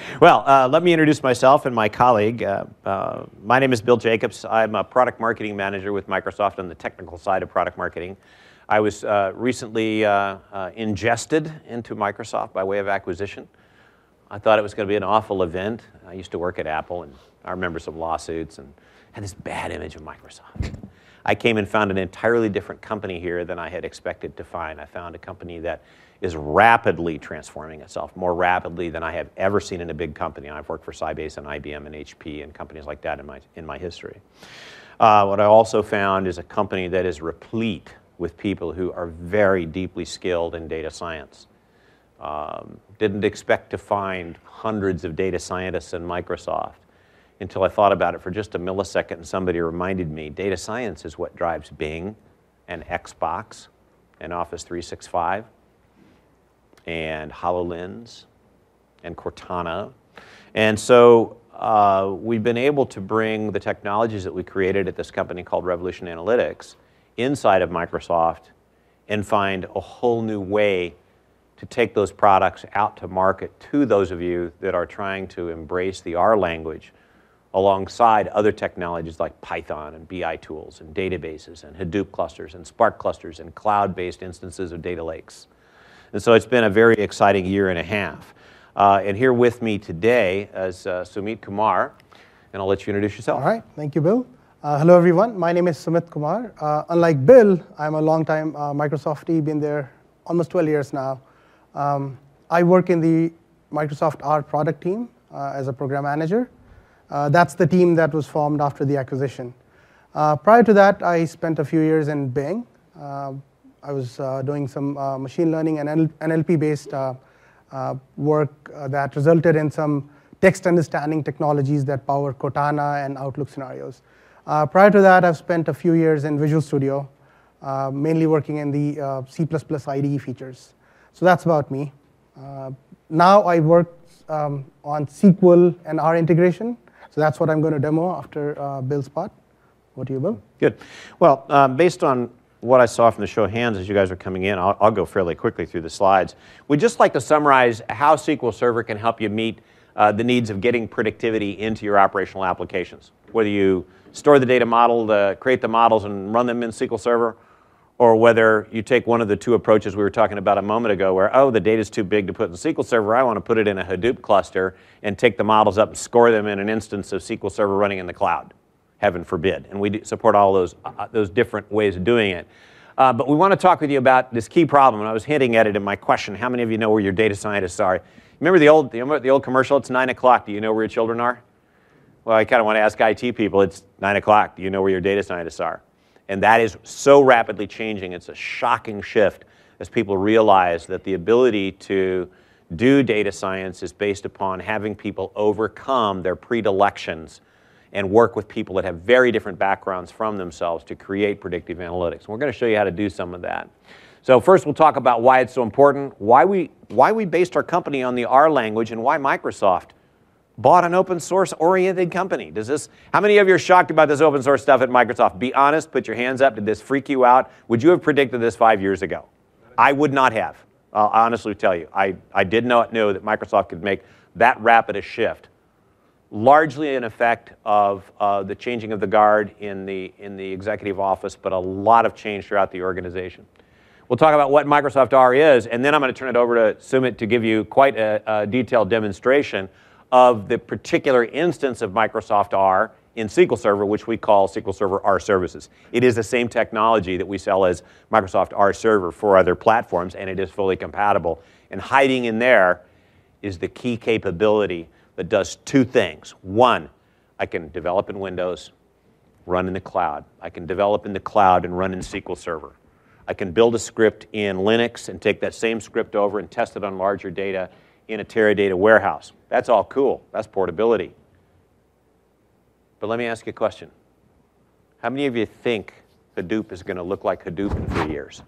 Let me introduce myself and my colleague. My name is Bill Jacobs. I'm a product marketing manager with Microsoft on the technical side of product marketing. I was recently ingested into Microsoft by way of acquisition. I thought it was going to be an awful event. I used to work at Apple, and I remember some lawsuits and had this bad image of Microsoft. I came and found an entirely different company here than I had expected to find. I found a company that is rapidly transforming itself, more rapidly than I have ever seen in a big company. I've worked for Sybase and IBM and HP and companies like that in my history. What I also found is a company that is replete with people who are very deeply skilled in data science. Didn't expect to find hundreds of data scientists in Microsoft until I thought about it for just a millisecond and somebody reminded me data science is what drives Bing and Xbox and Office 365 and HoloLens and Cortana. And so we've been able to bring the technologies that we created at this company called Revolution Analytics inside of Microsoft and find a whole new way to take those products out to market to those of you that are trying to embrace the R language alongside other technologies like Python and BI tools and databases and Hadoop clusters and Spark clusters and cloud-based instances of data lakes. And so it's been a very exciting year and a half. And here with me today is Sumit Kumar, and I'll let you introduce yourself. All right, thank you, Bill. Hello, everyone. My name is Sumit Kumar. Unlike Bill, I'm a long-time Microsoftie, been there almost 12 years now. I work in the Microsoft R product team as a program manager. That's the team that was formed after the acquisition. Prior to that, I spent a few years in Bing. I was doing some machine learning and NLP-based work that resulted in some text understanding technologies that power Cortana and Outlook scenarios. Prior to that, I've spent a few years in Visual Studio, mainly working in the C++ IDE features. So that's about me. Now I work on SQL and R integration. So that's what I'm going to demo after Bill's part. What do you, Bill? Good. Well, based on what I saw from the show of hands as you guys are coming in, I'll go fairly quickly through the slides. We'd just like to summarize how SQL Server can help you meet the needs of getting productivity into your operational applications. Whether you store the data model, create the models and run them in SQL Server, or whether you take one of the two approaches we were talking about a moment ago where, oh, the data's too big to put in SQL Server, I want to put it in a Hadoop cluster and take the models up and score them in an instance of SQL Server running in the cloud, heaven forbid. And we support all those different ways of doing it. But we want to talk with you about this key problem, and I was hinting at it in my question. How many of you know where your data scientists are? Remember the old commercial? It's 9 o'clock. Do you know where your children are? Well, I kind of want to ask IT people. It's 9 o'clock. Do you know where your data scientists are? And that is so rapidly changing. It's a shocking shift as people realize that the ability to do data science is based upon having people overcome their predilections and work with people that have very different backgrounds from themselves to create predictive analytics. And we're going to show you how to do some of that. So first we'll talk about why it's so important, why we based our company on the R language, and why Microsoft bought an open source oriented company. How many of you are shocked about this open source stuff at Microsoft? Be honest, put your hands up. Did this freak you out? Would you have predicted this 5 years ago? I would not have. I'll honestly tell you. I did not know that Microsoft could make that rapid a shift. Largely an effect of the changing of the guard in the executive office, but a lot of change throughout the organization. We'll talk about what Microsoft R is, and then I'm going to turn it over to Sumit to give you quite a detailed demonstration of the particular instance of Microsoft R in SQL Server, which we call SQL Server R Services. It is the same technology that we sell as Microsoft R Server for other platforms, and it is fully compatible. And hiding in there is the key capability that does two things. One, I can develop in Windows, run in the cloud. I can develop in the cloud and run in SQL Server. I can build a script in Linux and take that same script over and test it on larger data in a Teradata warehouse. That's all cool. That's portability. But let me ask you a question. How many of you think Hadoop is going to look like Hadoop in 3 years?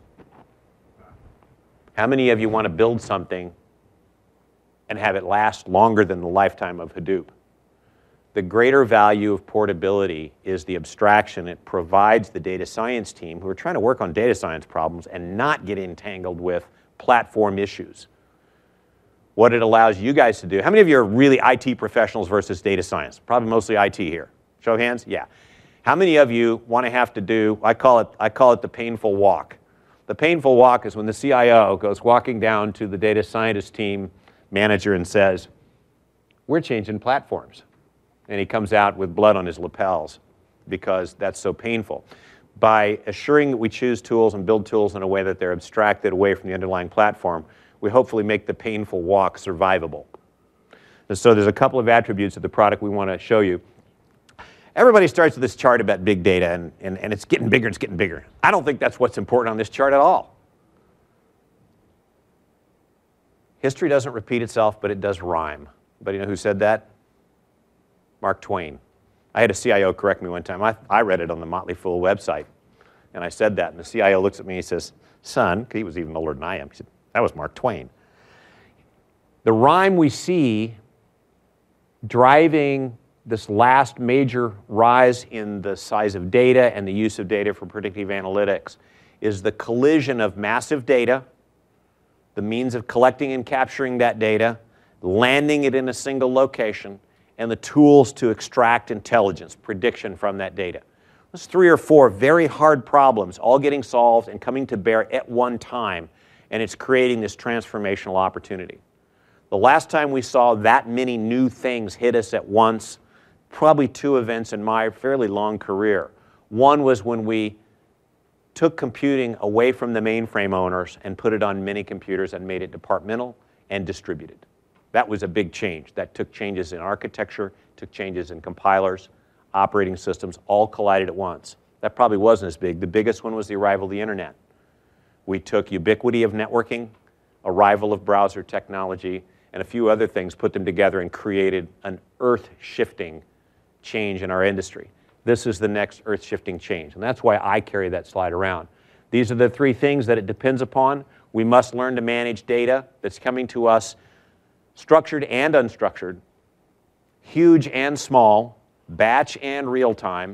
How many of you want to build something and have it last longer than the lifetime of Hadoop? The greater value of portability is the abstraction it provides the data science team who are trying to work on data science problems and not get entangled with platform issues. what it allows you guys to do. How many of you are really IT professionals versus data science? Probably mostly IT here. Show of hands? Yeah. How many of you want to have to do, I call it the painful walk. The painful walk is when the CIO goes walking down to the data scientist team manager and says, we're changing platforms. And he comes out with blood on his lapels because that's so painful. By assuring that we choose tools and build tools in a way that they're abstracted away from the underlying platform, we hopefully make the painful walk survivable. And so there's a couple of attributes of the product we want to show you. Everybody starts with this chart about big data, and it's getting bigger, it's getting bigger. I don't think that's what's important on this chart at all. History doesn't repeat itself, but it does rhyme. Anybody know who said that? Mark Twain. I had a CIO correct me one time. I read it on the Motley Fool website, and I said that, and the CIO looks at me and he says, son, he was even older than I am, he said, that was Mark Twain. The rhyme we see driving this last major rise in the size of data and the use of data for predictive analytics is the collision of massive data, the means of collecting and capturing that data, landing it in a single location, and the tools to extract intelligence, prediction from that data. There's 3 or 4 very hard problems all getting solved and coming to bear at one time, and it's creating this transformational opportunity. The last time we saw that many new things hit us at once, probably 2 events in my fairly long career. One was when we took computing away from the mainframe owners and put it on mini computers and made it departmental and distributed. That was a big change. That took changes in architecture, took changes in compilers, operating systems, all collided at once. That probably wasn't as big. The biggest one was the arrival of the internet. We took ubiquity of networking, arrival of browser technology, and a few other things, put them together and created an earth-shifting change in our industry. This is the next earth-shifting change, and that's why I carry that slide around. These are the 3 things that it depends upon. We must learn to manage data that's coming to us, structured and unstructured, huge and small, batch and real-time.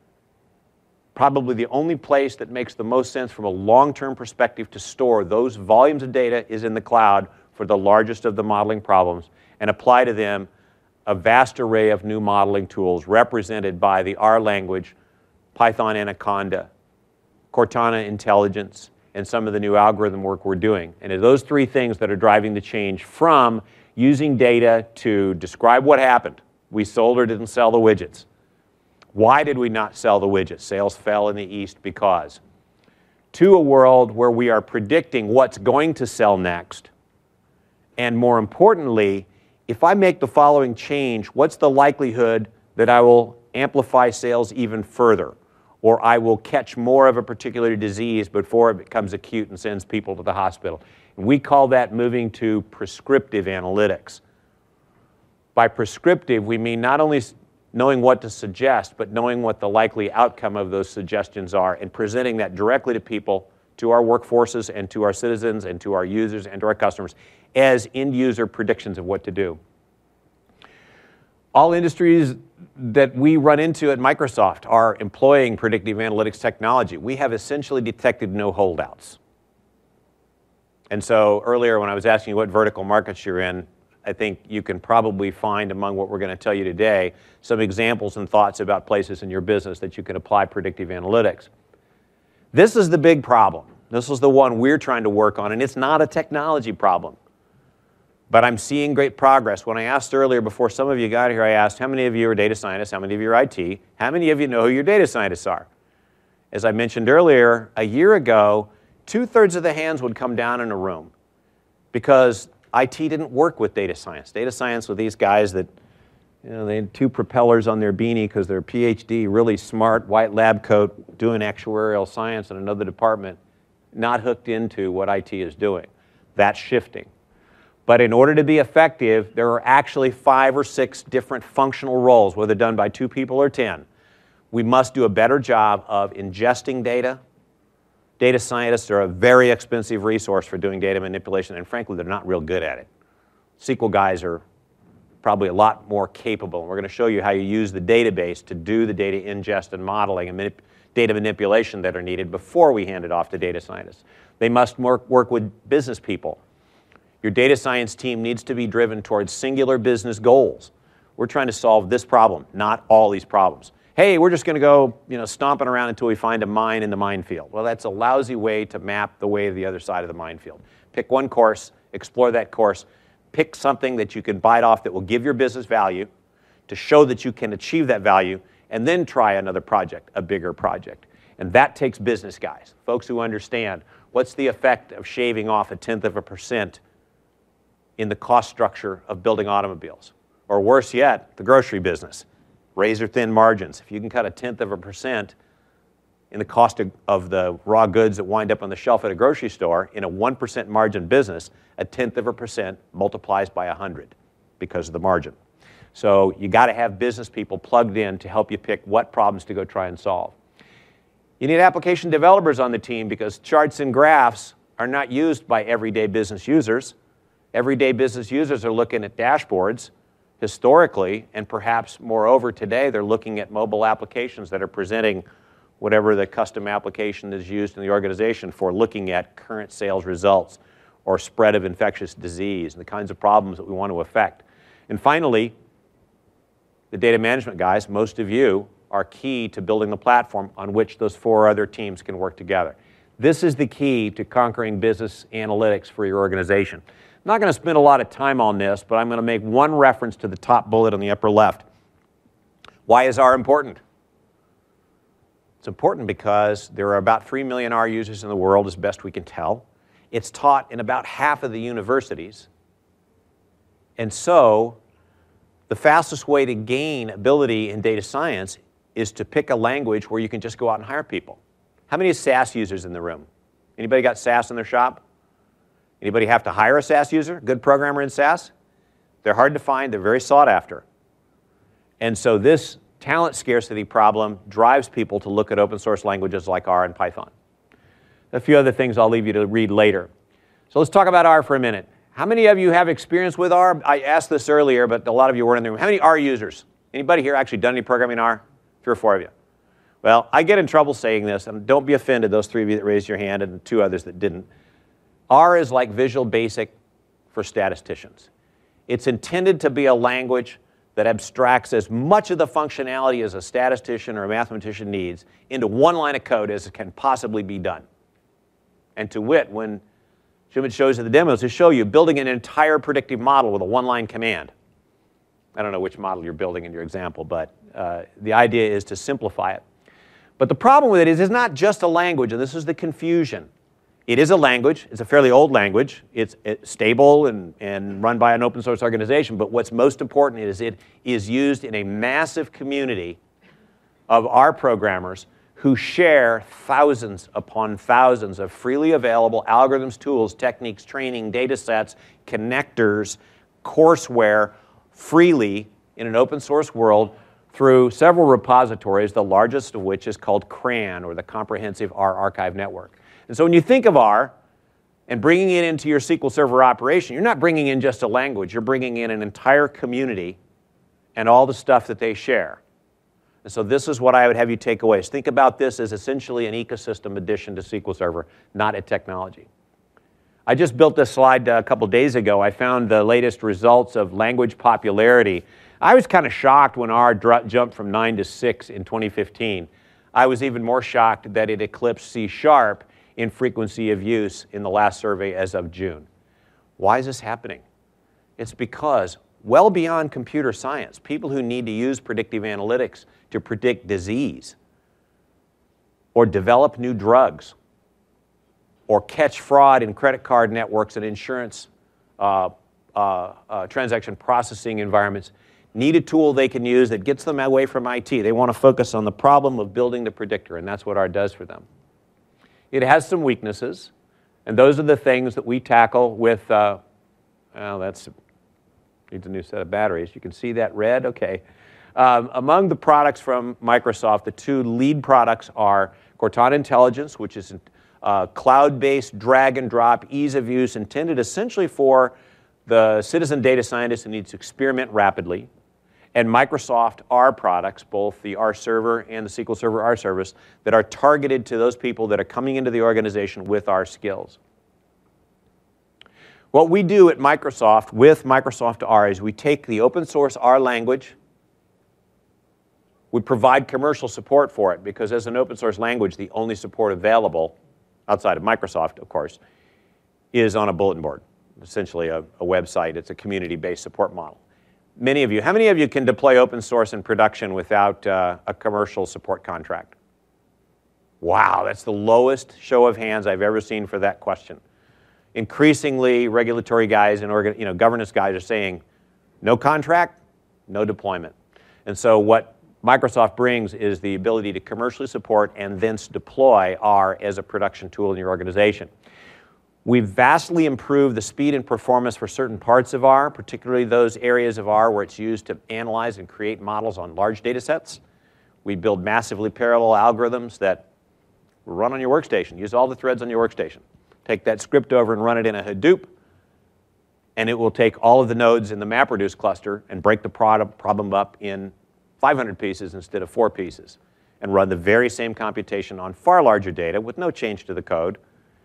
Probably the only place that makes the most sense from a long-term perspective to store those volumes of data is in the cloud for the largest of the modeling problems, and apply to them a vast array of new modeling tools represented by the R language, Python Anaconda, Cortana Intelligence, and some of the new algorithm work we're doing. And it's those 3 things that are driving the change from using data to describe what happened. We sold or didn't sell the widgets. Why did we not sell the widgets? Sales fell in the East because. To a world where we are predicting what's going to sell next. And more importantly, if I make the following change, what's the likelihood that I will amplify sales even further? Or I will catch more of a particular disease before it becomes acute and sends people to the hospital. And we call that moving to prescriptive analytics. By prescriptive, we mean not only knowing what to suggest, but knowing what the likely outcome of those suggestions are and presenting that directly to people, to our workforces and to our citizens and to our users and to our customers as end-user predictions of what to do. All industries that we run into at Microsoft are employing predictive analytics technology. We have essentially detected no holdouts. And so earlier when I was asking you what vertical markets you're in, I think you can probably find among what we're going to tell you today some examples and thoughts about places in your business that you can apply predictive analytics. This is the big problem. This is the one we're trying to work on, and it's not a technology problem. But I'm seeing great progress. When I asked earlier, before some of you got here, I asked, how many of you are data scientists? How many of you are IT? How many of you know who your data scientists are? As I mentioned earlier, a year ago, 2/3 of the hands would come down in a room because IT didn't work with data science. Data science with these guys that, they had 2 propellers on their beanie because they're PhD, really smart, white lab coat, doing actuarial science in another department, not hooked into what IT is doing. That's shifting. But in order to be effective, there are actually 5 or 6 different functional roles, whether done by 2 people or 10. We must do a better job of ingesting data. Data scientists are a very expensive resource for doing data manipulation, and frankly, they're not real good at it. SQL guys are probably a lot more capable, and we're going to show you how you use the database to do the data ingest and modeling and data manipulation that are needed before we hand it off to data scientists. They must work with business people. Your data science team needs to be driven towards singular business goals. We're trying to solve this problem, not all these problems. Hey, we're just going to go, stomping around until we find a mine in the minefield. Well, that's a lousy way to map the way to the other side of the minefield. Pick one course, explore that course, pick something that you can bite off that will give your business value to show that you can achieve that value, and then try another project, a bigger project. And that takes business guys, folks who understand what's the effect of shaving off 0.1% in the cost structure of building automobiles. Or worse yet, the grocery business. Razor-thin margins. If you can cut 0.1% in the cost of the raw goods that wind up on the shelf at a grocery store, in a 1% margin business, 0.1% multiplies by 100 because of the margin. So you got to have business people plugged in to help you pick what problems to go try and solve. You need application developers on the team because charts and graphs are not used by everyday business users. Everyday business users are looking at dashboards historically, and perhaps moreover today, they're looking at mobile applications that are presenting whatever the custom application is used in the organization for looking at current sales results or spread of infectious disease and the kinds of problems that we want to affect. And finally, the data management guys, most of you, are key to building the platform on which those 4 other teams can work together. This is the key to conquering business analytics for your organization. I'm not going to spend a lot of time on this, but I'm going to make one reference to the top bullet on the upper left. Why is R important? It's important because there are about 3 million R users in the world, as best we can tell. It's taught in about half of the universities. And so the fastest way to gain ability in data science is to pick a language where you can just go out and hire people. How many SAS users in the room? Anybody got SAS in their shop? Anybody have to hire a SAS user? Good programmer in SAS? They're hard to find. They're very sought after. And so this talent scarcity problem drives people to look at open source languages like R and Python. A few other things I'll leave you to read later. So let's talk about R for a minute. How many of you have experience with R? I asked this earlier, but a lot of you weren't in the room. How many R users? Anybody here actually done any programming in R? 3 or 4 of you. Well, I get in trouble saying this, and don't be offended, those 3 of you that raised your hand and 2 others that didn't. R is like Visual Basic for statisticians. It's intended to be a language that abstracts as much of the functionality as a statistician or a mathematician needs into one line of code as it can possibly be done. And to wit, when Sumit shows you the demos, to show you building an entire predictive model with a one-line command. I don't know which model you're building in your example, but the idea is to simplify it. But the problem with it is it's not just a language, and this is the confusion. It is a language. It's a fairly old language. It's stable and run by an open source organization, but what's most important is it is used in a massive community of R programmers who share thousands upon thousands of freely available algorithms, tools, techniques, training, data sets, connectors, courseware freely in an open source world through several repositories, the largest of which is called CRAN, or the Comprehensive R Archive Network. And so when you think of R and bringing it into your SQL Server operation, you're not bringing in just a language, you're bringing in an entire community and all the stuff that they share. And so this is what I would have you take away. Think about this as essentially an ecosystem addition to SQL Server, not a technology. I just built this slide a couple days ago. I found the latest results of language popularity. I was kind of shocked when R jumped from 9 to 6 in 2015. I was even more shocked that it eclipsed C# in frequency of use in the last survey as of June. Why is this happening? It's because well beyond computer science, people who need to use predictive analytics to predict disease or develop new drugs or catch fraud in credit card networks and insurance transaction processing environments need a tool they can use that gets them away from IT. They want to focus on the problem of building the predictor, and that's what R does for them. It has some weaknesses, and those are the things that we tackle with, well, that's needs a new set of batteries. You can see that red? Okay. Among the products from Microsoft, the 2 lead products are Cortana Intelligence, which is cloud-based, drag and drop, ease of use, intended essentially for the citizen data scientist who needs to experiment rapidly, and Microsoft R products, both the R Server and the SQL Server R Service, that are targeted to those people that are coming into the organization with R skills. What we do at Microsoft with Microsoft R is we take the open source R language, we provide commercial support for it, because as an open source language, the only support available, outside of Microsoft, of course, is on a bulletin board, essentially a website. It's a community-based support model. How many of you can deploy open source in production without a commercial support contract? Wow, that's the lowest show of hands I've ever seen for that question. Increasingly, regulatory guys and governance guys are saying, no contract, no deployment. And so what Microsoft brings is the ability to commercially support and thence deploy R as a production tool in your organization. We've vastly improved the speed and performance for certain parts of R, particularly those areas of R where it's used to analyze and create models on large data sets. We build massively parallel algorithms that run on your workstation. Use all the threads on your workstation. Take that script over and run it in a Hadoop, and it will take all of the nodes in the MapReduce cluster and break the problem up in 500 pieces instead of 4 pieces, and run the very same computation on far larger data with no change to the code,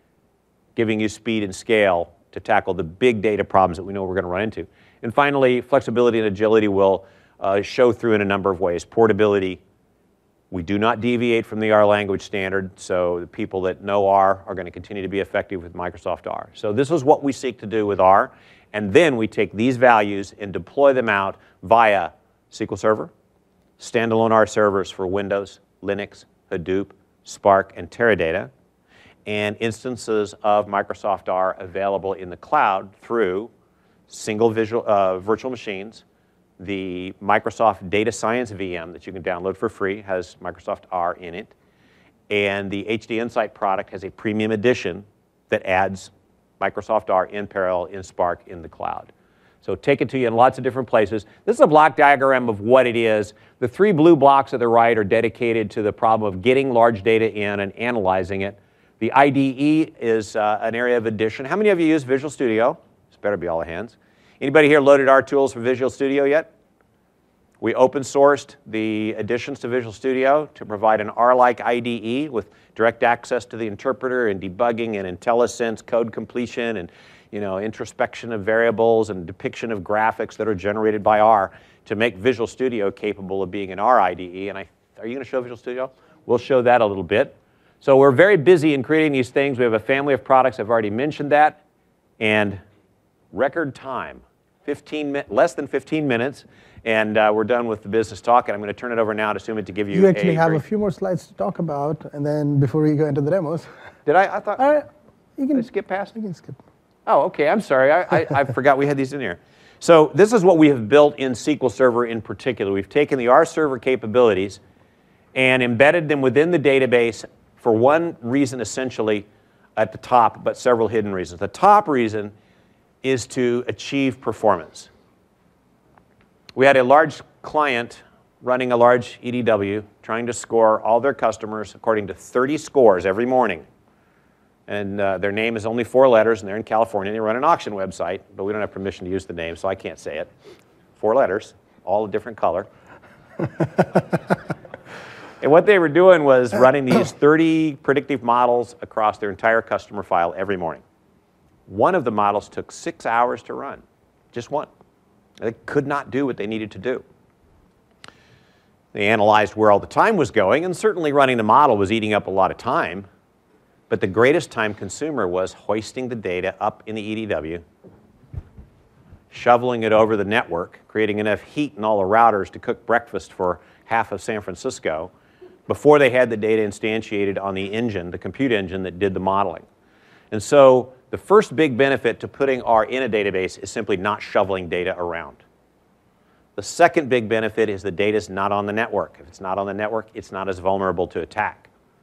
giving you speed and scale to tackle the big data problems that we know we're going to run into. And finally, flexibility and agility will show through in a number of ways. Portability. We do not deviate from the R language standard, so the people that know R are going to continue to be effective with Microsoft R. So this is what we seek to do with R, and then we take these values and deploy them out via SQL Server, standalone R servers for Windows, Linux, Hadoop, Spark, and Teradata, and instances of Microsoft R available in the cloud through single virtual machines. The Microsoft Data Science VM that you can download for free has Microsoft R in it, and the HD Insight product has a premium edition that adds Microsoft R in parallel in Spark in the cloud. So take it to you in lots of different places. This is a block diagram of what it is. The 3 blue blocks at the right are dedicated to the problem of getting large data in and analyzing it. The IDE is an area of addition. How many of you use Visual Studio? This better be all hands. Anybody here loaded R tools for Visual Studio yet? We open sourced the additions to Visual Studio to provide an R-like IDE with direct access to the interpreter and debugging and IntelliSense code completion and introspection of variables and depiction of graphics that are generated by R to make Visual Studio capable of being an R IDE. And are you going to show Visual Studio? We'll show that a little bit. So we're very busy in creating these things. We have a family of products. I've already mentioned that. And record time, less than 15 minutes. And we're done with the business talk. And I'm going to turn it over now to Sumit to give you You actually have a few more slides to talk about. And then before we go into the demos. Did I? I thought. You can skip past? You can skip. Oh, okay. I'm sorry. I forgot we had these in here. So this is what we have built in SQL Server in particular. We've taken the R server capabilities and embedded them within the database for one reason essentially at the top, but several hidden reasons. The top reason is to achieve performance. We had a large client running a large EDW trying to score all their customers according to 30 scores every morning. And their name is only 4 letters, and they're in California. They run an auction website, but we don't have permission to use the name, so I can't say it. 4 letters, all a different color. And what they were doing was running these 30 predictive models across their entire customer file every morning. One of the models took 6 hours to run, just one. They could not do what they needed to do. They analyzed where all the time was going, and certainly running the model was eating up a lot of time. But the greatest time consumer was hoisting the data up in the EDW, shoveling it over the network, creating enough heat in all the routers to cook breakfast for half of San Francisco before they had the data instantiated on the engine, the compute engine that did the modeling. And so the first big benefit to putting R in a database is simply not shoveling data around. The second big benefit is the data is not on the network. If it's not on the network, it's not as vulnerable to attack.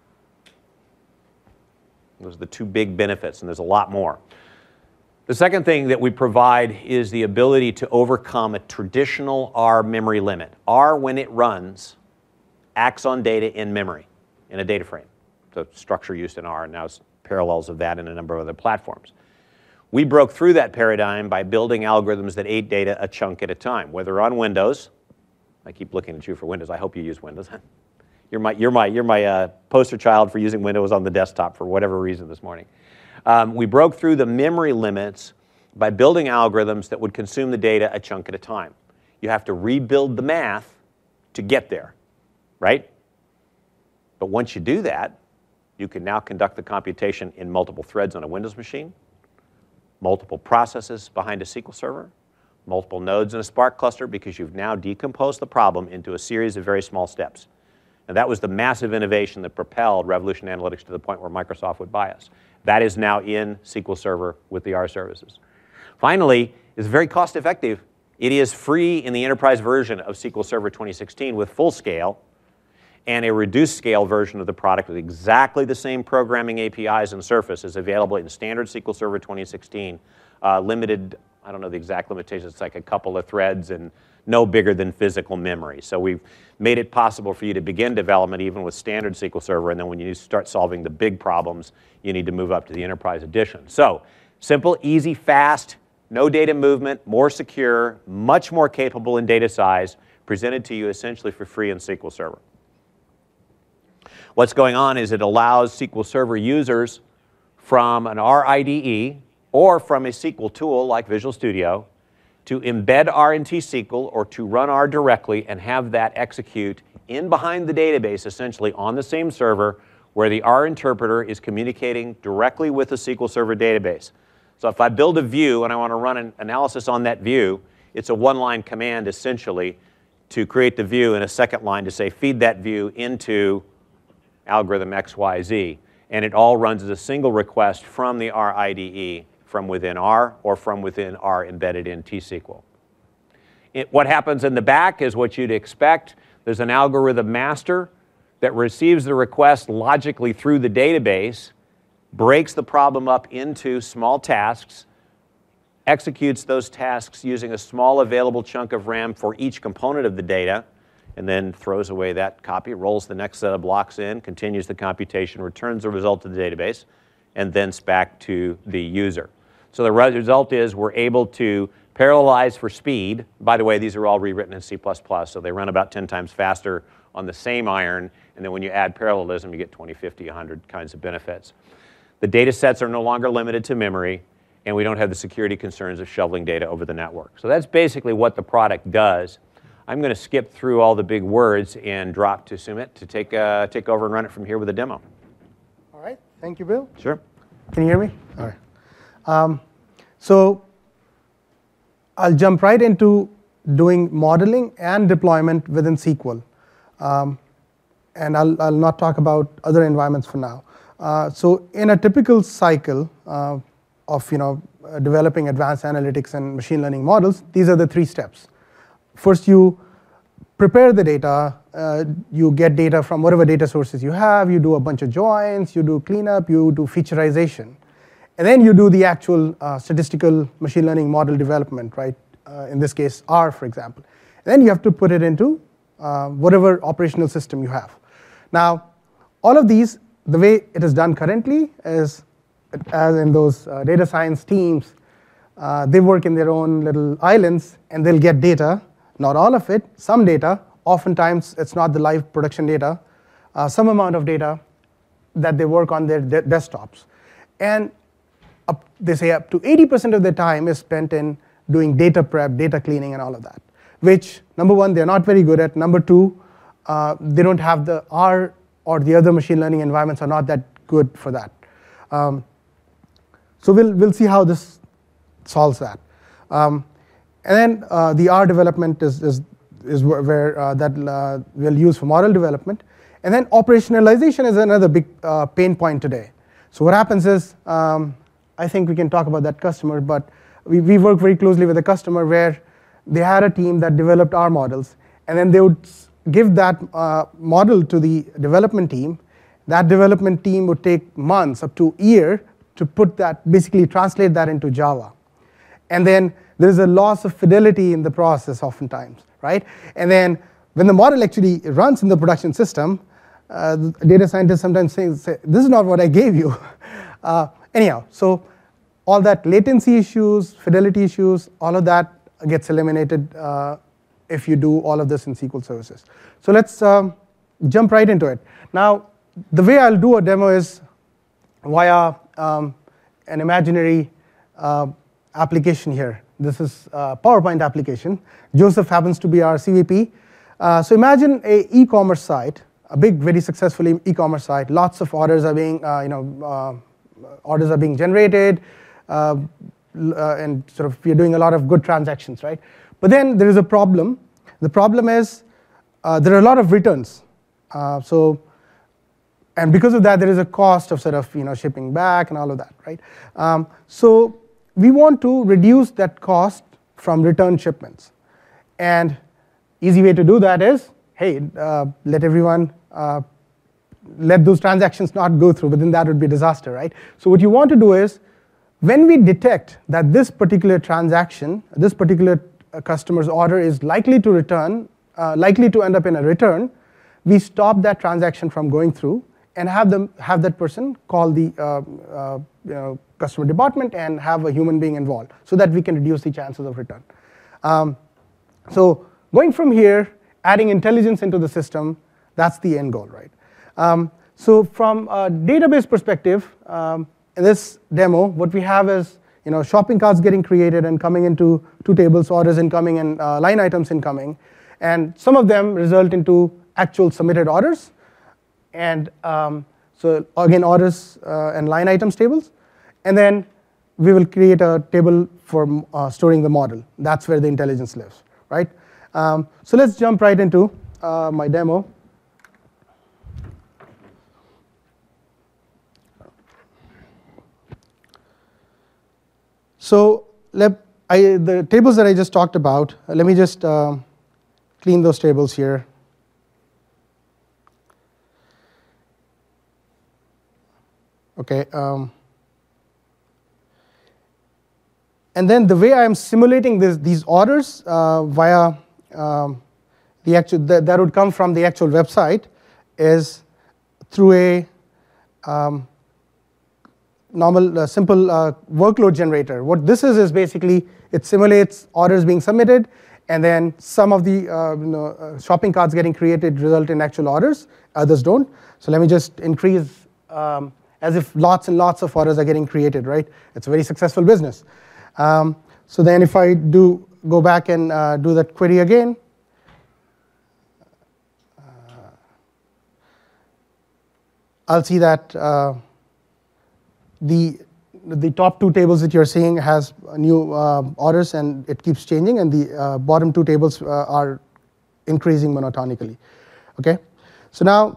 Those are the 2 big benefits, and there's a lot more. The second thing that we provide is the ability to overcome a traditional R memory limit. R, when it runs, acts on data in memory, in a data frame. The structure used in R, and now it's parallels of that in a number of other platforms. We broke through that paradigm by building algorithms that ate data a chunk at a time, whether on Windows. I keep looking at you for Windows. I hope you use Windows. You're my poster child for using Windows on the desktop for whatever reason this morning. We broke through the memory limits by building algorithms that would consume the data a chunk at a time. You have to rebuild the math to get there, right? But once you do that, you can now conduct the computation in multiple threads on a Windows machine, multiple processes behind a SQL server, multiple nodes in a Spark cluster, because you've now decomposed the problem into a series of very small steps. And that was the massive innovation that propelled Revolution Analytics to the point where Microsoft would buy us. That is now in SQL Server with the R services. Finally, it's very cost effective. It is free in the enterprise version of SQL Server 2016 with full scale, and a reduced scale version of the product with exactly the same programming APIs and Surface is available in standard SQL Server 2016. Limited, I don't know the exact limitations, it's like a couple of threads and no bigger than physical memory. So we've made it possible for you to begin development even with standard SQL Server, and then when you start solving the big problems, you need to move up to the enterprise edition. So simple, easy, fast, no data movement, more secure, much more capable in data size, presented to you essentially for free in SQL Server. What's going on is it allows SQL Server users from an R IDE or from a SQL tool like Visual Studio to embed R in T-SQL or to run R directly and have that execute in behind the database, essentially on the same server where the R interpreter is communicating directly with the SQL Server database. So if I build a view and I want to run an analysis on that view, it's a one-line command essentially to create the view, and a second line to say feed that view into algorithm XYZ. And it all runs as a single request from the R IDE from within R or from within R embedded in T-SQL. What happens in the back is what you'd expect. There's an algorithm master that receives the request logically through the database, breaks the problem up into small tasks, executes those tasks using a small available chunk of RAM for each component of the data, and then throws away that copy, rolls the next set of blocks in, continues the computation, returns the result to the database, and then back to the user. So the result is we're able to parallelize for speed. By the way, these are all rewritten in C++, so they run about 10 times faster on the same iron, and then when you add parallelism, you get 20, 50, 100 kinds of benefits. The data sets are no longer limited to memory, and we don't have the security concerns of shoveling data over the network. So that's basically what the product does. I'm going to skip through all the big words and drop to Sumit to take over and run it from here with a demo. All right. Thank you, Bill. Sure. Can you hear me? All right. So I'll jump right into doing modeling and deployment within SQL. And I'll not talk about other environments for now. So in a typical cycle of developing advanced analytics and machine learning models, these are the 3 steps. First, you prepare the data. You get data from whatever data sources you have. You do a bunch of joins. You do cleanup. You do featureization. And then you do the actual statistical machine learning model development, right? In this case, R, for example. And then you have to put it into whatever operational system you have. Now, all of these, the way it is done currently is, as in those data science teams, they work in their own little islands, and they'll get data. Not all of it, some data. Oftentimes, it's not the live production data. Some amount of data that they work on their desktops. And they say up to 80% of their time is spent in doing data prep, data cleaning, and all of that, which, number one, they're not very good at. Number two, they don't have the R or the other machine learning environments are not that good for that. So we'll see how this solves that. And then the R development is where that we'll use for model development. And then operationalization is another big pain point today. So what happens is, I think we can talk about that customer, but we work very closely with a customer where they had a team that developed R models, and then they would give that model to the development team. That development team would take months, up to a year, to put that, basically translate that into Java. And then there's a loss of fidelity in the process oftentimes, right? And then when the model actually runs in the production system, data scientists sometimes say, this is not what I gave you. Anyhow, so all that latency issues, fidelity issues, all of that gets eliminated if you do all of this in SQL services. So let's jump right into it. Now, the way I'll do a demo is via an imaginary application here. This is a PowerPoint application. Joseph happens to be our CVP. So imagine a e-commerce site, a big, very successful e-commerce site. Lots of orders are being, orders are being generated, and sort of we're doing a lot of good transactions, right? But then there is a problem. The problem is there are a lot of returns. And because of that, there is a cost of sort of shipping back and all of that, right? So we want to reduce that cost from return shipments. And easy way to do that is, hey, let everyone, let those transactions not go through, but then that would be a disaster, right? So what you want to do is, when we detect that this particular transaction, this particular customer's order is likely to return, likely to end up in a return, we stop that transaction from going through and have that person call the customer department and have a human being involved so that we can reduce the chances of return. So going from here, adding intelligence into the system, that's the end goal, right? So from a database perspective, in this demo, what we have is shopping carts getting created and coming into two tables, orders incoming and line items incoming. And some of them result into actual submitted orders. And so again, orders and line items tables. And then we will create a table for storing the model. That's where the intelligence lives, right? So let's jump right into my demo. So the tables that I just talked about, let me just clean those tables here. Okay. And then the way I'm simulating these orders via the actual that would come from the actual website is through a normal simple workload generator. What this is basically it simulates orders being submitted, and then some of the shopping carts getting created result in actual orders. Others don't. So let me just increase as if lots and lots of orders are getting created, right? It's a very successful business. So then if I do go back and do that query again, I'll see that the top two tables that you're seeing has new orders, and it keeps changing, and the bottom two tables are increasing monotonically. Okay, so now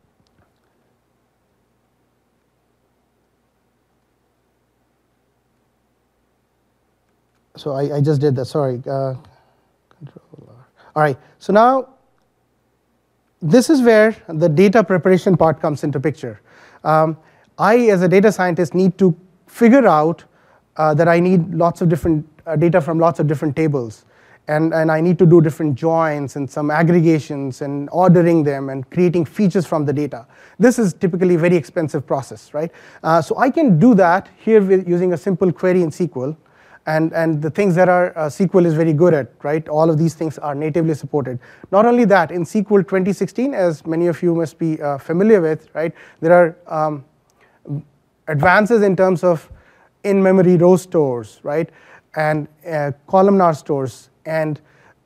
I just did that. Sorry. Control R. All right. So now this is where the data preparation part comes into picture. I, as a data scientist, need to figure out that I need lots of different data from lots of different tables. And I need to do different joins and some aggregations and ordering them and creating features from the data. This is typically a very expensive process, right? So I can do that here using a simple query in SQL. And the things that are SQL is very good at, right? All of these things are natively supported. Not only that, in SQL 2016, as many of you must be familiar with, right? There are advances in terms of in-memory row stores, right? And columnar stores. And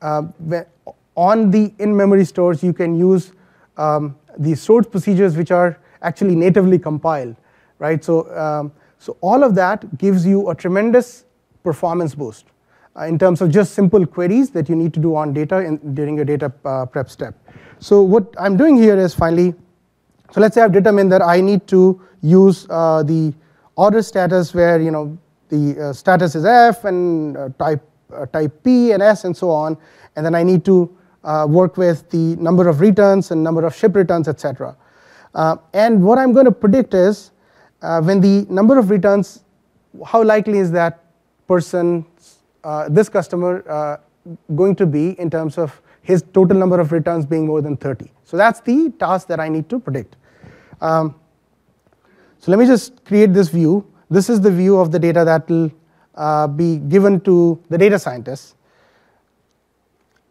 on the in-memory stores, you can use the stored procedures which are actually natively compiled, right? So all of that gives you a tremendous performance boost in terms of just simple queries that you need to do on data during your data prep step. So what I'm doing here is finally, so let's say I've determined that I need to use the order status where the status is F and type P and S and so on, and then I need to work with the number of returns and number of ship returns, etc. And what I'm going to predict is when the number of returns, how likely is that person, this customer, going to be in terms of his total number of returns being more than 30. So that's the task that I need to predict. So let me just create this view. This is the view of the data that will be given to the data scientist.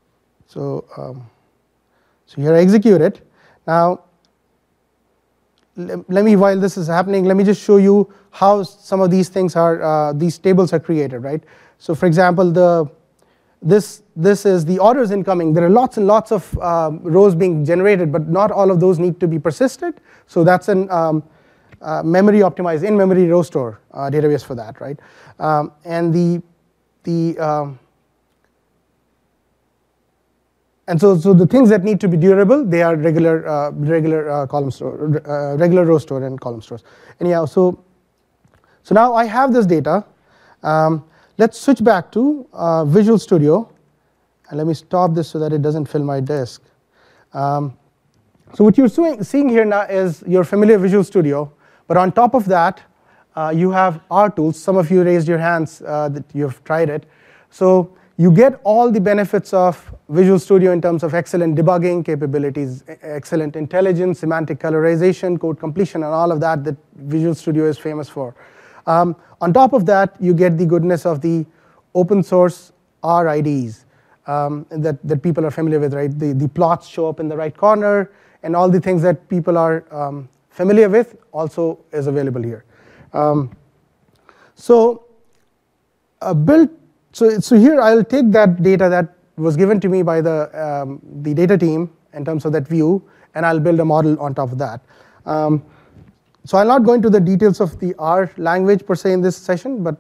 So here I execute it. Now, let me, while this is happening, let me just show you how some of these things are, these tables are created, right? So for example, this is the orders incoming. There are lots and lots of rows being generated, but not all of those need to be persisted. So that's an memory optimized in-memory row store database for that, right? And so the things that need to be durable, they are regular column store, regular row store and column stores. Anyhow, so now I have this data. Let's switch back to Visual Studio, and let me stop this so that it doesn't fill my disk. So what you're seeing here now is your familiar Visual Studio, but on top of that, you have R tools. Some of you raised your hands that you've tried it. So you get all the benefits of Visual Studio in terms of excellent debugging capabilities, excellent intelligence, semantic colorization, code completion, and all of that Visual Studio is famous for. On top of that, you get the goodness of the open source R IDEs that people are familiar with, right? The plots show up in the right corner, and all the things that people are familiar with also is available here. So here I'll take that data that was given to me by the data team in terms of that view, and I'll build a model on top of that. So I'll not go into the details of the R language per se in this session, but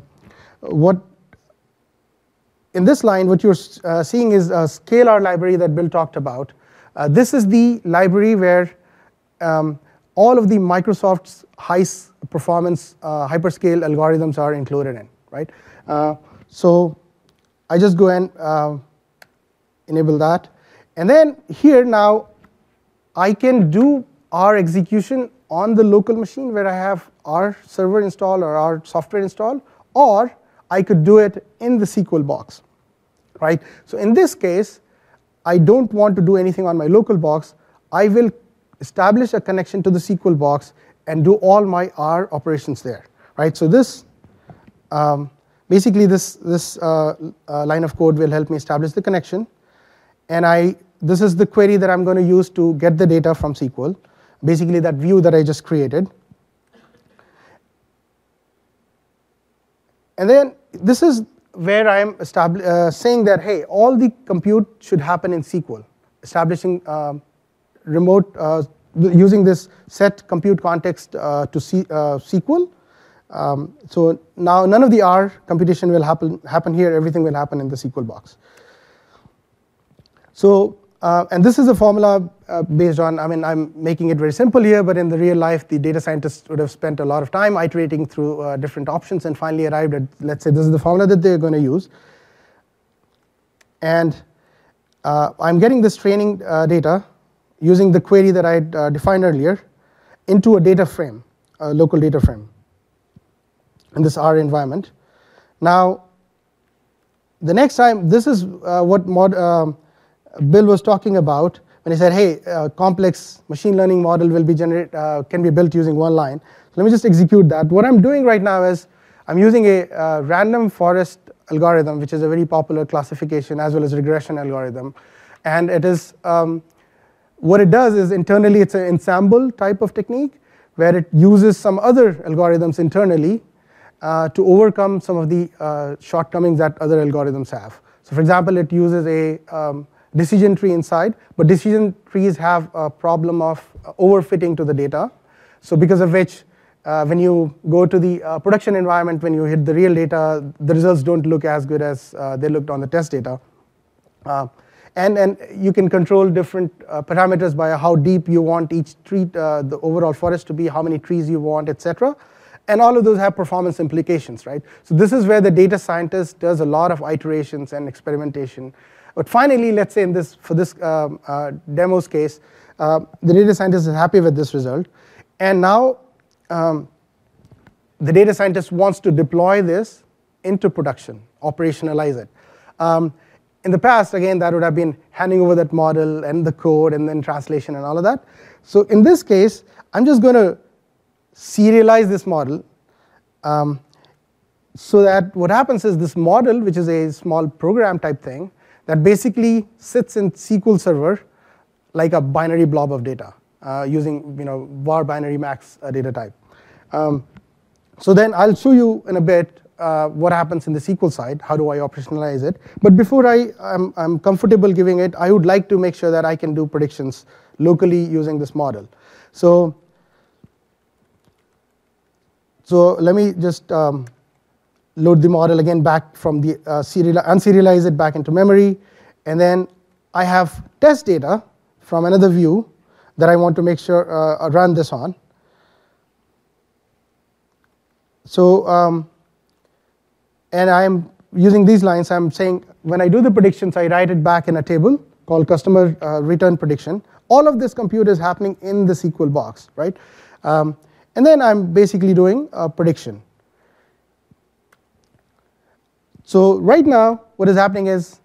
in this line, what you're seeing is a scalar library that Bill talked about. This is the library where all of the Microsoft's high performance hyperscale algorithms are included in, right? So I just go and enable that. And then here now, I can do R execution on the local machine where I have R server installed or R software installed, or I could do it in the SQL box, right? So in this case, I don't want to do anything on my local box. I will establish a connection to the SQL box and do all my R operations there, right? So this, basically this line of code will help me establish the connection. And this is the query that I'm going to use to get the data from SQL, basically that view that I just created. And then this is where I'm saying that, hey, all the compute should happen in SQL, establishing remote, using this set compute context to SQL. So now none of the R computation will happen here. Everything will happen in the SQL box. So, and this is a formula based on, I mean, I'm making it very simple here, but in the real life, the data scientists would have spent a lot of time iterating through different options and finally arrived at, let's say, this is the formula that they're going to use. And I'm getting this training data using the query that I defined earlier into a data frame, a local data frame in this R environment. Now, the next time, this is what Bill was talking about when he said, hey, a complex machine learning model will be can be built using one line. So let me just execute that. What I'm doing right now is I'm using a random forest algorithm, which is a very popular classification as well as regression algorithm. And it is, what it does is internally it's an ensemble type of technique where it uses some other algorithms internally to overcome some of the shortcomings that other algorithms have. So for example, it uses a decision tree inside, but decision trees have a problem of overfitting to the data. So because of which, when you go to the production environment, when you hit the real data, the results don't look as good as they looked on the test data. And you can control different parameters by how deep you want each tree, the overall forest to be, how many trees you want, etc. And all of those have performance implications, right? So this is where the data scientist does a lot of iterations and experimentation. But finally, let's say for this demo's case, the data scientist is happy with this result. And now the data scientist wants to deploy this into production, operationalize it. In the past, again, that would have been handing over that model and the code and then translation and all of that. So in this case, I'm just going to serialize this model so that what happens is this model, which is a small program type thing, that basically sits in SQL Server like a binary blob of data. using var binary max data type. So then I'll show you in a bit what happens in the SQL side. How do I operationalize it? But before I'm comfortable giving it, I would like to make sure that I can do predictions locally using this model. So let me just load the model again back from the unserialize it back into memory, and then I have test data from another view that I want to make sure run this on. So and I'm using these lines. I'm saying when I do the predictions, I write it back in a table called customer return prediction. All of this compute is happening in the SQL box, right? And then I'm basically doing a prediction. So right now, what is happening is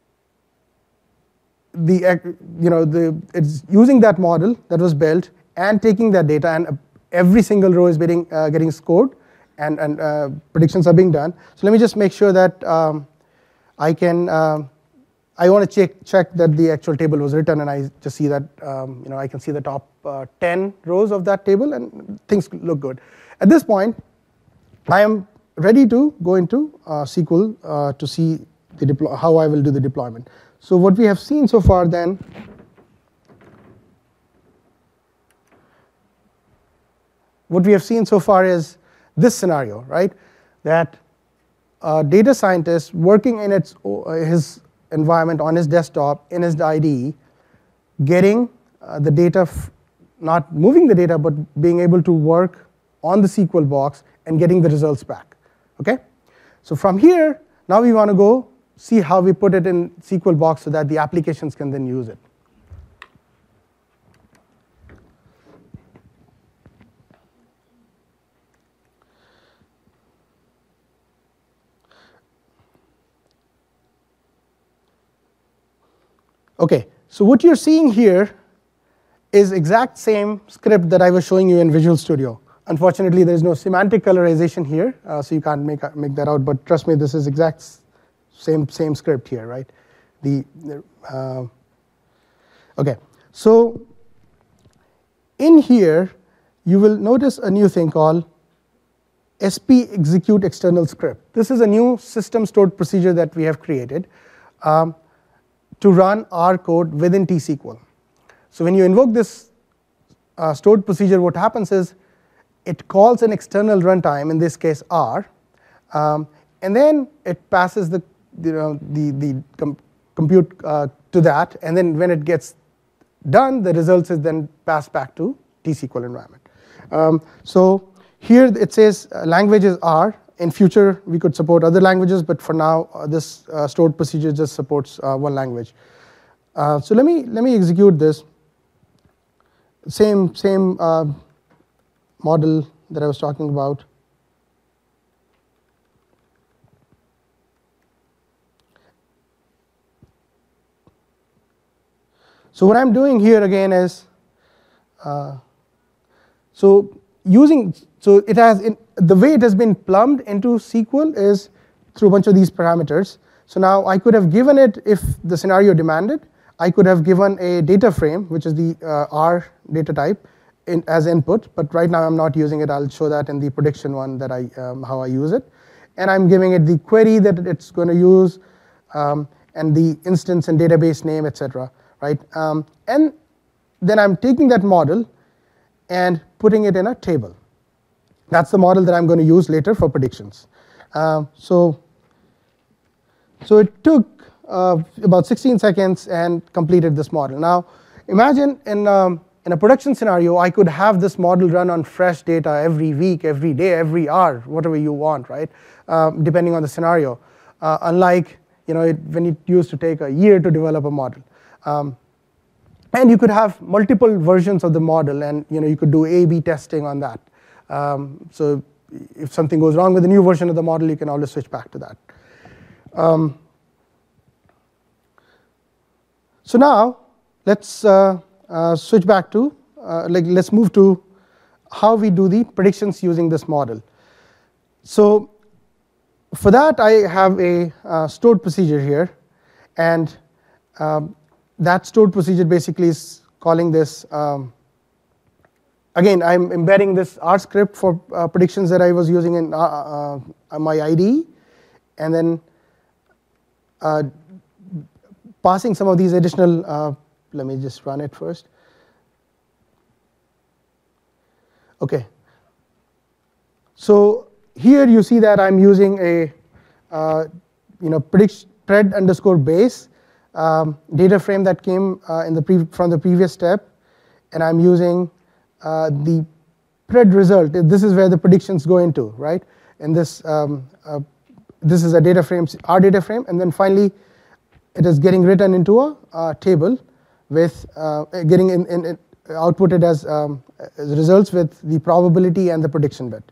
it's using that model that was built and taking that data, and every single row is getting scored, and predictions are being done. So let me just make sure that I want to check that the actual table was written, and I just see that I can see the top 10 rows of that table, and things look good. At this point, I am ready to go into SQL to see how I will do the deployment. So what we have seen so far then, is this scenario, right? That a data scientist working in his environment on his desktop in his IDE, getting the data, not moving the data, but being able to work on the SQL box and getting the results back. Okay? So from here, now we want to go see how we put it in SQL box so that the applications can then use it. Okay, so what you're seeing here is exact same script that I was showing you in Visual Studio. Unfortunately, there is no semantic colorization here, so you can't make that out. But trust me, this is exact same script here, right? Okay, so in here, you will notice a new thing called SP execute external script. This is a new system stored procedure that we have created to run our code within T-SQL. So when you invoke this stored procedure, what happens is it calls an external runtime, in this case R, and then it passes the compute to that, and then when it gets done, the results is then passed back to T-SQL environment. So here it says language is R. In future, we could support other languages, but for now, this stored procedure just supports one language. So let me execute this. Same model that I was talking about. So what I'm doing here again is the way it has been plumbed into SQL is through a bunch of these parameters. So now I could have given it, if the scenario demanded, I could have given a data frame, which is the R data type, as input. But right now I'm not using it. I'll show that in the prediction one that how I use it. And I'm giving it the query that it's going to use, and the instance and database name, etc. Right? And then I'm taking that model and putting it in a table. That's the model that I'm going to use later for predictions. So it took about 16 seconds and completed this model. Now, imagine in a production scenario, I could have this model run on fresh data every week, every day, every hour, whatever you want, right? Depending on the scenario. Unlike when it used to take a year to develop a model. And you could have multiple versions of the model, and you could do A/B testing on that. So if something goes wrong with the new version of the model, you can always switch back to that. So now let's switch back to let's move to how we do the predictions using this model. So for that, I have a stored procedure here, and that stored procedure basically is calling this again, I'm embedding this R script for predictions that I was using in my IDE, and then passing some of these additional, let me just run it first. Okay. So here you see that I'm using a pred underscore base data frame that came from the previous step, and I'm using the pred result. This is where the predictions go into, right? And this is a data frame, our data frame, and then finally it is getting written into a table with getting outputted as results with the probability and the prediction bit.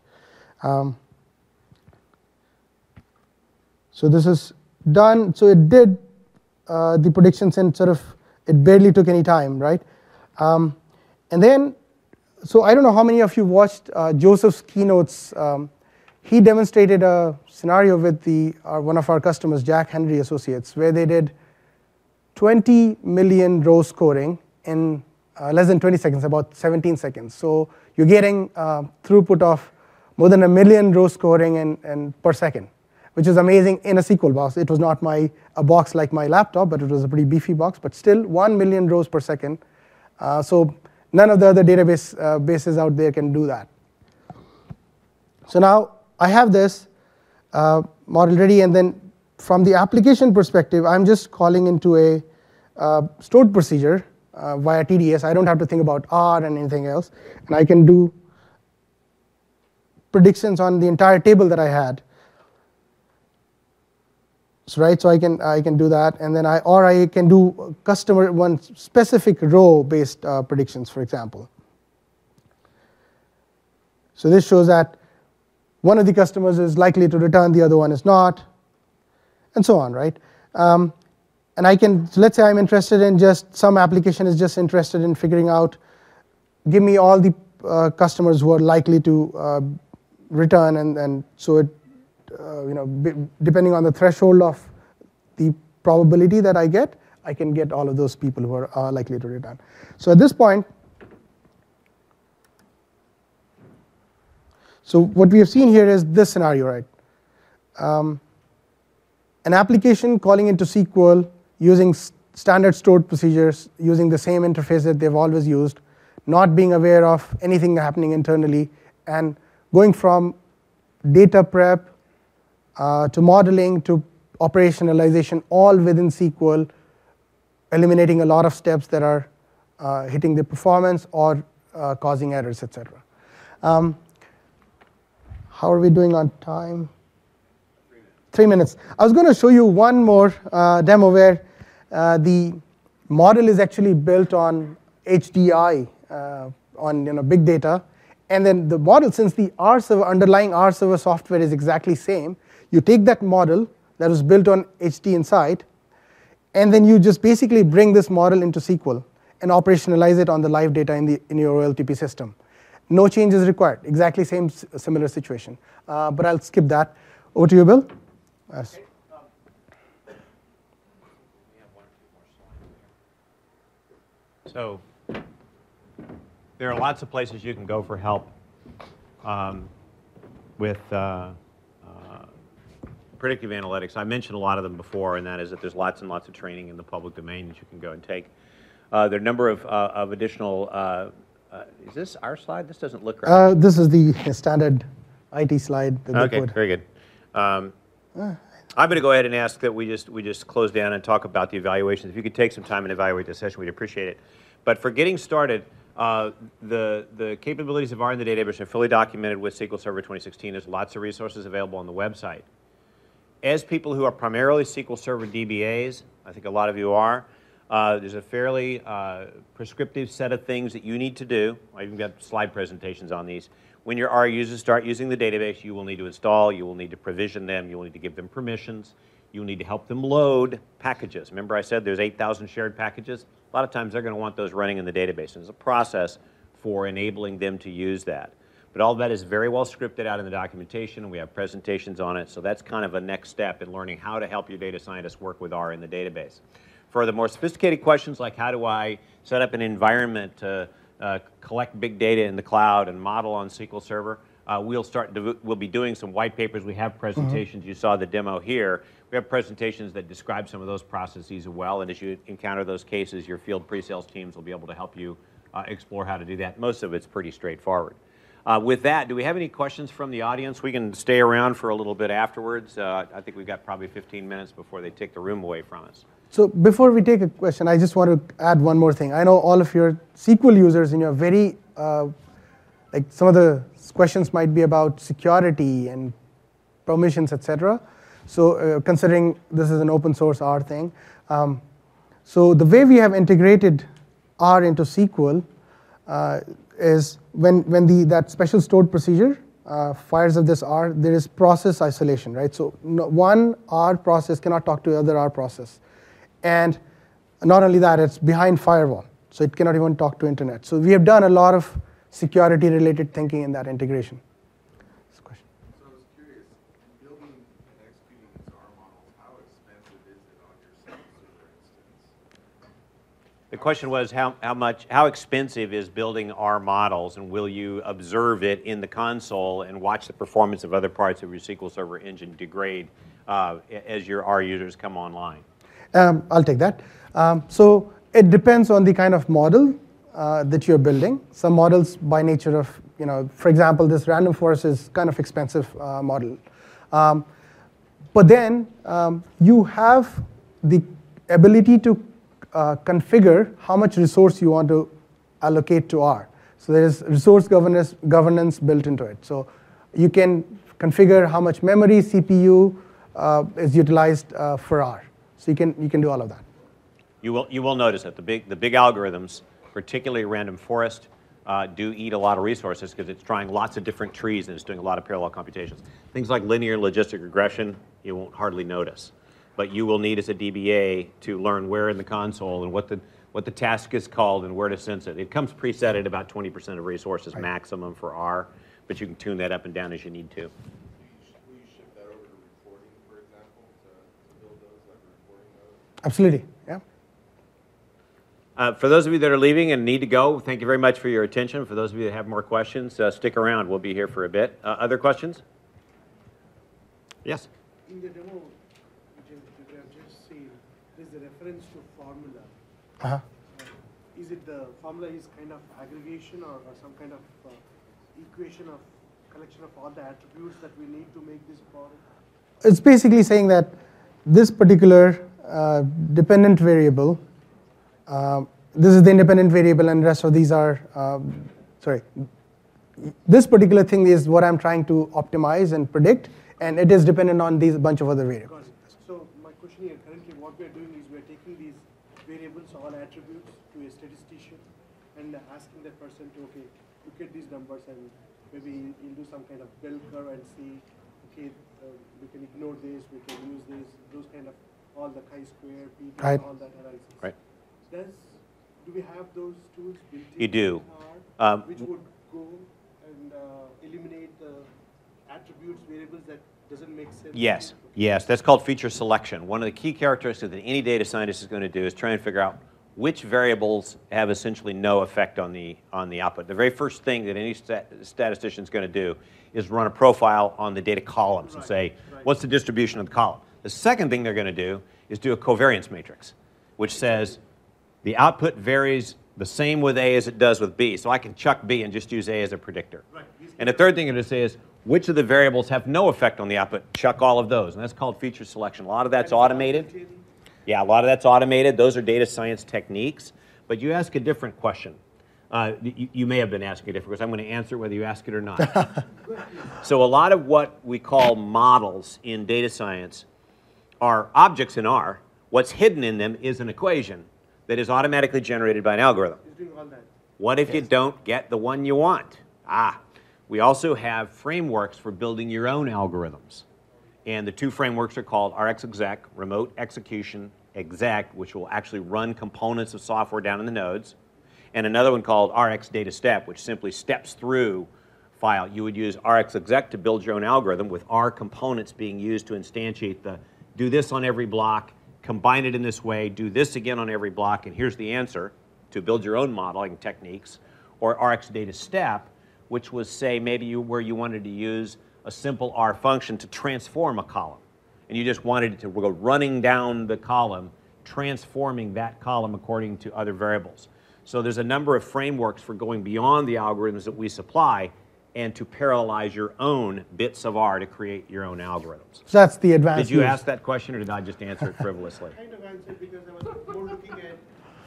So this is done. So it did the predictions, and sort of it barely took any time, right? And then, so I don't know how many of you watched Joseph's keynotes. He demonstrated a scenario with one of our customers, Jack Henry Associates, where they did 20 million row scoring in less than 20 seconds, about 17 seconds. So you're getting throughput of more than 1 million row scoring in per second, which is amazing in a SQL box. It was not a box like my laptop, but it was a pretty beefy box. But still, 1 million rows per second. So none of the other database bases out there can do that. So now I have this model ready, and then from the application perspective, I'm just calling into a stored procedure via TDS. I don't have to think about R and anything else, and I can do predictions on the entire table that I had. So, right, so I can do that, and then I can do one specific row-based predictions, for example. So this shows that one of the customers is likely to return, the other one is not, and so on, right? And I can, so let's say I'm interested in some application is just interested in figuring out, give me all the customers who are likely to return, and so it, depending on the threshold of the probability that I get, I can get all of those people who are likely to return. So at this point, so what we have seen here is this scenario, right? An application calling into SQL using standard stored procedures, using the same interface that they've always used, not being aware of anything happening internally, and going from data prep to modeling to operationalization, all within SQL, eliminating a lot of steps that are hitting the performance or causing errors, etc. How are we doing on time? 3 minutes. I was going to show you one more demo where the model is actually built on HDI, on big data, and then the model, since the R server, underlying R server software is exactly same, you take that model that was built on HD Insight, and then you just basically bring this model into SQL and operationalize it on the live data in your OLTP system. No changes required. Exactly same similar situation. But I'll skip that. Over to you, Bill. Yes. Okay. We have 1 or 2 more slides here. So there are lots of places you can go for help with predictive analytics. I mentioned a lot of them before, and that is that there's lots and lots of training in the public domain that you can go and take. There are a number of additional. Is this our slide? This doesn't look right. This is the standard IT slide. Okay, very good. I'm going to go ahead and ask that we just close down and talk about the evaluations. If you could take some time and evaluate this session, we'd appreciate it. But for getting started, the capabilities of R in the database are fully documented with SQL Server 2016. There's lots of resources available on the website. As people who are primarily SQL Server DBAs, I think a lot of you are, there's a fairly prescriptive set of things that you need to do. I even got slide presentations on these. When your R users start using the database, you will need to install, you will need to provision them, you will need to give them permissions, you will need to help them load packages. Remember I said there's 8,000 shared packages? A lot of times they're going to want those running in the database. And there's a process for enabling them to use that. But all of that is very well scripted out in the documentation, and we have presentations on it. So that's kind of a next step in learning how to help your data scientists work with R in the database. For the more sophisticated questions like how do I set up an environment to collect big data in the cloud and model on SQL Server. We'll be doing some white papers. We have presentations. You saw the demo here. We have presentations that describe some of those processes as well. And as you encounter those cases, your field pre-sales teams will be able to help you explore how to do that. Most of it's pretty straightforward. With that, do we have any questions from the audience? We can stay around for a little bit afterwards. I think we've got probably 15 minutes before they take the room away from us. So before we take a question, I just want to add one more thing. I know all of your SQL users and you're very, like some of the questions might be about security and permissions, etc. So considering this is an open source R thing. So the way we have integrated R into SQL is when that special stored procedure fires up this R, there is process isolation, right? So one R process cannot talk to the other R process. And not only that, it's behind firewall, so it cannot even talk to internet. So we have done a lot of security-related thinking in that integration. This question. So I was curious, building and executing these R models, how expensive is it on your SQL Server instance? The question was how expensive is building R models, and will you observe it in the console and watch the performance of other parts of your SQL Server engine degrade as your R users come online? I'll take that. So it depends on the kind of model that you're building. Some models by nature of, for example, this random forest is kind of expensive model. But then you have the ability to configure how much resource you want to allocate to R. So there is resource governance built into it. So you can configure how much memory, CPU is utilized for R. So you can do all of that. You will notice that the big algorithms, particularly random forest, do eat a lot of resources because it's trying lots of different trees and it's doing a lot of parallel computations. Things like linear logistic regression, you won't hardly notice. But you will need as a DBA to learn where in the console and what the task is called and where to sense it. It comes preset at about 20% of resources maximum for R, but you can tune that up and down as you need to. Will you ship that over to reporting, for example, to build those, like reporting those? Absolutely, yeah. For those of you that are leaving and need to go, thank you very much for your attention. For those of you that have more questions, stick around. We'll be here for a bit. Other questions? Yes? In the demo, which you have just seen, there's a reference to formula. Uh-huh. Is it the formula is kind of aggregation or some kind of equation of collection of all the attributes that we need to make this product? It's basically saying that this particular dependent variable, this is the independent variable and the rest of these are, this particular thing is what I'm trying to optimize and predict, and it is dependent on these bunch of other variables. So my question here, currently what we're doing is we're taking these variables, all attributes, to a statistician and asking that person to, okay, look at these numbers and maybe you'll do some kind of bell curve and see, okay, we can ignore this, we can use this, those kind of, all the chi-square, p, Right. all that analysis. Right. Do we have those tools built in? You do. R, which would go and eliminate the attributes, variables that doesn't make sense? Yes, that's called feature selection. One of the key characteristics that any data scientist is going to do is try and figure out which variables have essentially no effect on the output. The very first thing that any statistician is going to do is run a profile on the data columns and say, what's the distribution of the column? The second thing they're going to do is do a covariance matrix, which says the output varies the same with A as it does with B. So I can chuck B and just use A as a predictor. Right. And the third thing I'm going to say is, which of the variables have no effect on the output? Chuck all of those. And that's called feature selection. A lot of that's automated. Yeah, a lot of that's automated. Those are data science techniques. But you ask a different question. You may have been asking a different question. I'm going to answer whether you ask it or not. So a lot of what we call models in data science are objects in R. What's hidden in them is an equation that is automatically generated by an algorithm. It's doing all that. What if you don't get the one you want? We also have frameworks for building your own algorithms. And the two frameworks are called RxExec, Remote Execution Exec, which will actually run components of software down in the nodes, and another one called RxDataStep, which simply steps through file. You would use RxExec to build your own algorithm with R components being used to instantiate the do this on every block, combine it in this way, do this again on every block, and here's the answer to build your own modeling techniques. or Rx data step, which was, say, maybe where you wanted to use a simple R function to transform a column. And you just wanted it to go running down the column, transforming that column according to other variables. So there's a number of frameworks for going beyond the algorithms that we supply and to parallelize your own bits of R to create your own algorithms. So that's the advanced Did you use. ask that question, or did I just answer it frivolously? Kind of answered because I was more looking at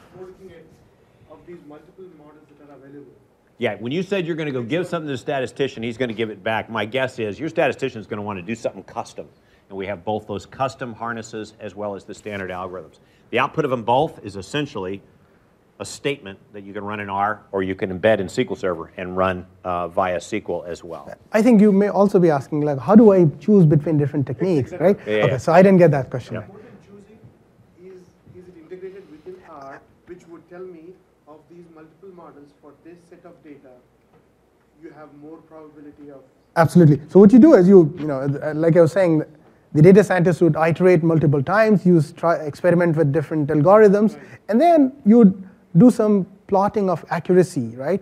of these multiple models that are available. Yeah, when you said you're going to go give something to the statistician, he's going to give it back. My guess is your statistician is going to want to do something custom. And we have both those custom harnesses as well as the standard algorithms. The output of them both is essentially a statement that you can run in R, or you can embed in SQL Server and run via SQL as well. I think you may also be asking, like, how do I choose between different techniques, right? Yeah. Okay, so I didn't get that question. Yeah. Right. More than choosing, is it integrated within R, which would tell me of these multiple models for this set of data, you have more probability of. Absolutely. So what you do is like I was saying, the data scientist would iterate multiple times, experiment with different algorithms, Right. and then you'd do some plotting of accuracy, right?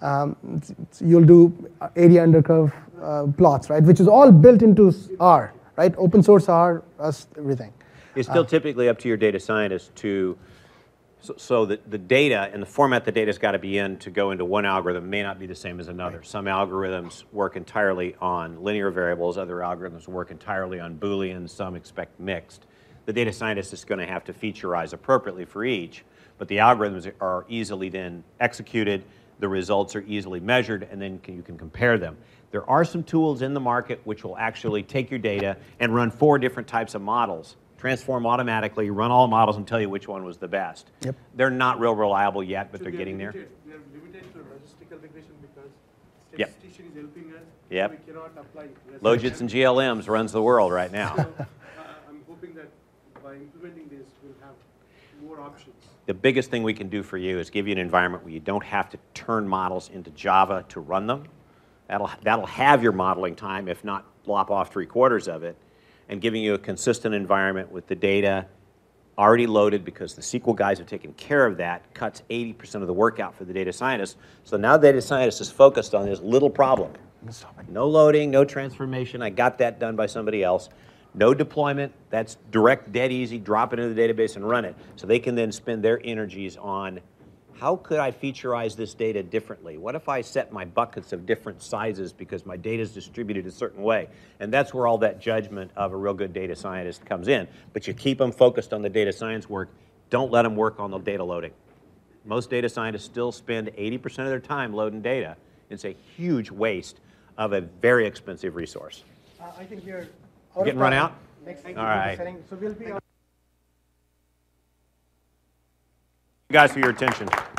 You'll do area under curve plots, right? Which is all built into R, right? Open source R, us, everything. It's still typically up to your data scientist to, so that the data and the format the data's got to be in to go into one algorithm may not be the same as another. Right. Some algorithms work entirely on linear variables, other algorithms work entirely on Booleans, some expect mixed. The data scientist is going to have to featureize appropriately for each, but the algorithms are easily then executed, the results are easily measured, and then you can compare them. There are some tools in the market which will actually take your data and run 4 different types of models, transform automatically, run all models and tell you which one was the best. Yep. They're not real reliable yet, but So they're we are getting there. limited- We are limited to statistical regression because Yep. statistician is helping us. Yep. So we cannot apply. Logits and GLMs runs the world right now. So, I'm hoping that by implementing this, we'll have more options. The biggest thing we can do for you is give you an environment where you don't have to turn models into Java to run them. That'll have your modeling time, if not lop off 3/4 of it, and giving you a consistent environment with the data already loaded, because the SQL guys have taken care of that, cuts 80% of the work out for the data scientist. So now the data scientist is focused on this little problem. No loading, no transformation, I got that done by somebody else. No deployment, that's direct, dead easy, drop it into the database and run it. So they can then spend their energies on, how could I featureize this data differently? What if I set my buckets of different sizes because my data is distributed a certain way? And that's where all that judgment of a real good data scientist comes in. But you keep them focused on the data science work. Don't let them work on the data loading. Most data scientists still spend 80% of their time loading data. It's a huge waste of a very expensive resource. I think we're Getting run out? Next All right. So we'll be Thank you guys for your attention.